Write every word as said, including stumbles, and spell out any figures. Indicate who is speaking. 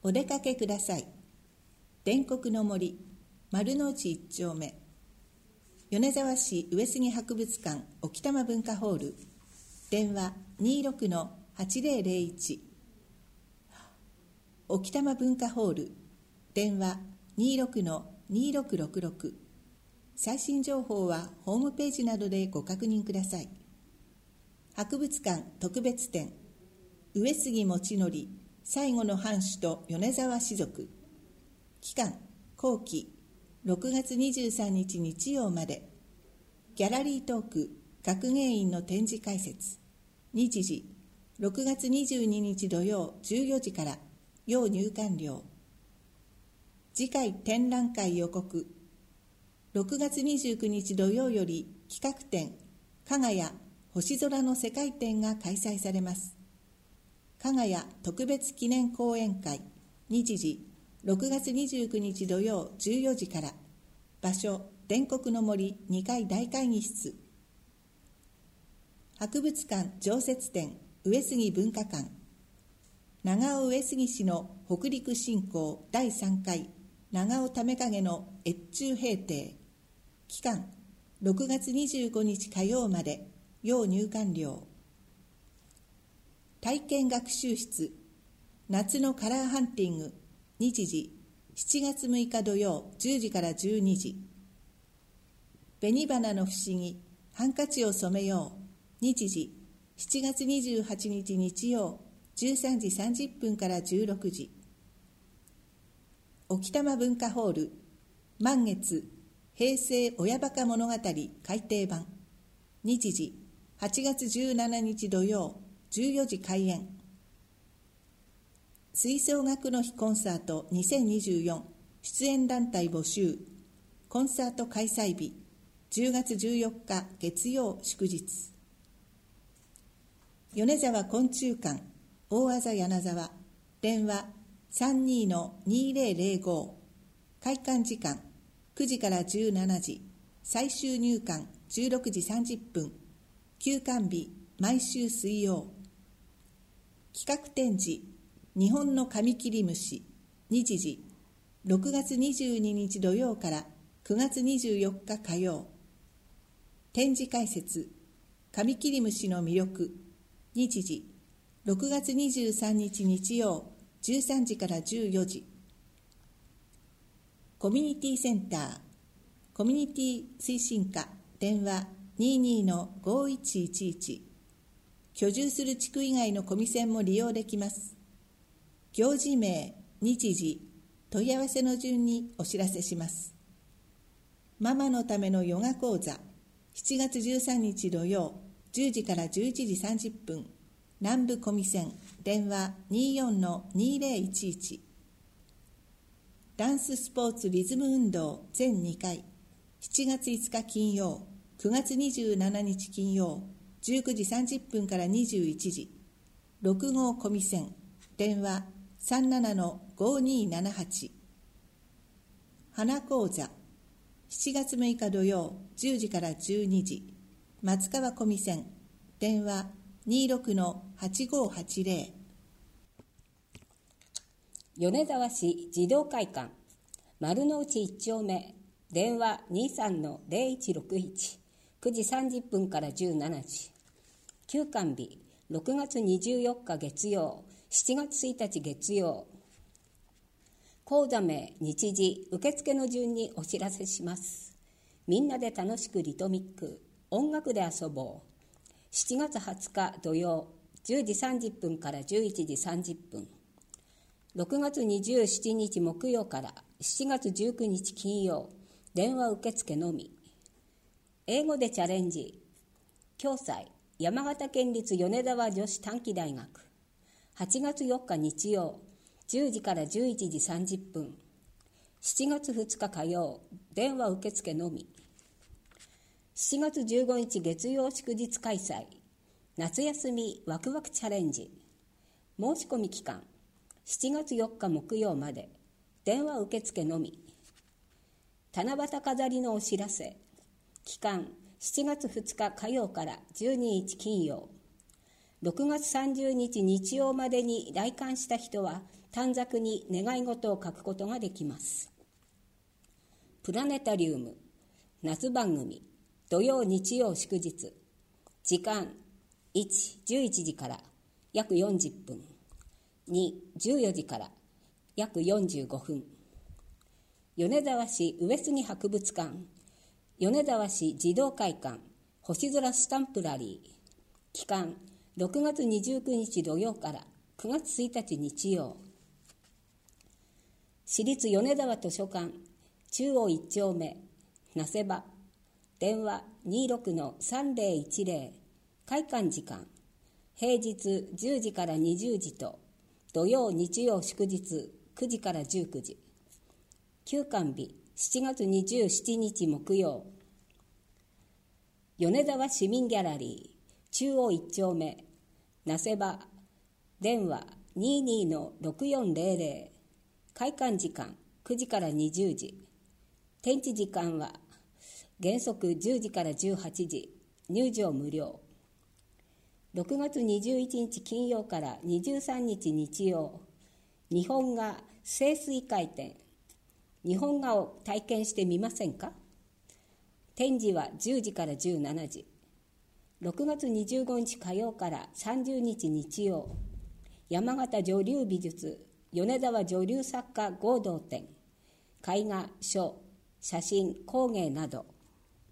Speaker 1: お出かけください。伝国の森丸の内一丁目、米沢市上杉博物館沖玉文化ホール、電話 にじゅうろくのはちぜろぜろいち。 沖玉文化ホール、電話 にじゅうろくのにろくろくろく。 最新情報はホームページなどでご確認ください。博物館特別展、上杉茂則最後の藩主と米沢士族。期間後期ろくがつにじゅうさんにち日曜まで。ギャラリートーク学芸員の展示解説。日時ろくがつにじゅうににち土曜じゅうよじから。要入館料。次回展覧会予告。ろくがつにじゅうくにち土曜より企画展加賀谷星空の世界展が開催されます。加賀谷特別記念講演会。日時ろくがつにじゅうくにち土曜じゅうよじから。場所伝国の森にかい大会議室。博物館常設展上杉文化館。長尾上杉氏の北陸侵攻だいさんかい長尾為景の越中平定。期間ろくがつにじゅうごにち火曜まで。要入館料。体験学習室夏のカラーハンティング。日時しちがつむいか土曜じゅうじからじゅうにじ。紅花の不思議ハンカチを染めよう。日時しちがつにじゅうはちにち日曜じゅうさんじさんじゅっぷんからじゅうろくじ。沖玉文化ホール満月平成親バカ物語改訂版。日時はちがつじゅうしちにち土曜じゅうよじ開演。吹奏楽の日コンサートにせんにじゅうよん出演団体募集。コンサート開催日じゅうがつじゅうよっか月曜祝日。米沢昆虫館大字柳沢、電話 さんにーのにぜろぜろご。 開館時間くじからじゅうしちじ、最終入館じゅうろくじさんじゅっぷん、休館日毎週水曜。企画展示日本のカミキリムシ。日時ろくがつにじゅうににち土曜からくがつにじゅうよっか火曜。展示解説カミキリムシの魅力。日時ろくがつにじゅうさんにち日曜じゅうさんじからじゅうよじ。コミュニティセンターコミュニティ推進課、電話 にじゅうにのごいちいちいち。 居住する地区以外のコミセンも利用できます。行事名、日時、問い合わせの順にお知らせします。ママのためのヨガ講座しちがつじゅうさんにち土曜じゅうじからじゅういちじさんじゅっぷん、南部コミセン、電話 にじゅうよんのにぜろいちいち。ダンススポーツリズム運動全にかい、しちがついつか金曜、くがつにじゅうしちにち金曜、じゅうくじさんじゅっぷんからにじゅういちじ。ろくごうコミセン、電話 さんじゅうななのごにーななはち。花講座しちがつむいか土曜じゅうじからじゅうにじ、松川コミセン、電話 にじゅうろくのはちごうはちぜろ。
Speaker 2: 米沢市児童会館丸の内一丁目、電話 にじゅうさんのぜろいちろくいち。 くじさんじゅっぷんからじゅうしちじ。休館日ろくがつにじゅうよっか月曜、しちがつついたち月曜。講座名、日時、受付の順にお知らせします。みんなで楽しくリトミック、音楽で遊ぼう。しちがつはつか土曜じゅうじさんじゅっぷんからじゅういちじさんじゅっぷん。ろくがつにじゅうしちにち木曜からしちがつじゅうくにち金曜、電話受付のみ。英語でチャレンジ。共催山形県立米沢女子短期大学。はちがつよっか日曜じゅうじからじゅういちじさんじゅっぷん。しちがつふつか火曜、電話受付のみ。しちがつじゅうごにち月曜祝日開催、夏休みワクワクチャレンジ。申し込み期間しちがつよっか木曜まで、電話受付のみ。七夕飾りのお知らせ、期間しちがつふつか火曜からじゅうににち金曜。 ろくがつさんじゅうにち日曜までに来館した人は短冊に願い事を書くことができます。プラネタリウム夏番組、土曜日曜祝日、時間いち、じゅういちじから約よんじゅっぷん、に、じゅうよじから約よんじゅうごふん。米沢市上杉博物館、米沢市児童会館星空スタンプラリー、期間ろくがつにじゅうくにち土曜からくがつついたち日曜。市立米沢図書館中央いち丁目なせ場、電話 にじゅうろくのさんぜろいちぜろ、開館時間平日じゅうじからにじゅうじと土曜日曜祝日くじからじゅうくじ。休館日しちがつにじゅうしちにち木曜。米沢市民ギャラリー中央いち丁目なせ場、電話 にじゅうにのろくよんぜろぜろ、開館時間くじからにじゅうじ。展示時間は原則じゅうじからじゅうはちじ、入場無料。ろくがつにじゅういちにち金曜からにじゅうさんにち日曜、日本画清水回転、日本画を体験してみませんか。展示はじゅうじからじゅうしちじ。ろくがつにじゅうごにち火曜からさんじゅうにち日曜、山形女流美術米沢女流作家合同展、絵画、書、写真、工芸など。